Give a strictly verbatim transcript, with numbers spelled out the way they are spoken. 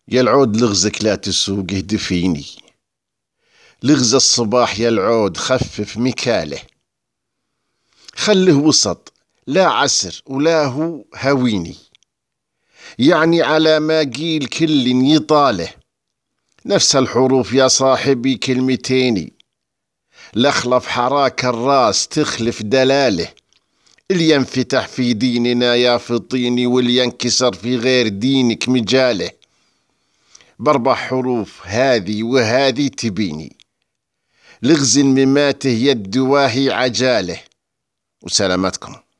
يا العود لغزك لا تسوقه دفيني، لغز الصباح يا العود خفف مكاله، خله وسط لا عسر ولا هو هويني، يعني على ما قيل كل يطاله، نفس الحروف يا صاحبي كلمتيني، لخلف حراك الراس تخلف دلاله، اللي ينفتح في ديننا يا فطيني واللي ينكسر في غير دينك مجاله، باربع حروف هذي وهذي تبيني، لغز مماته يد واهي عجاله. وسلامتكم.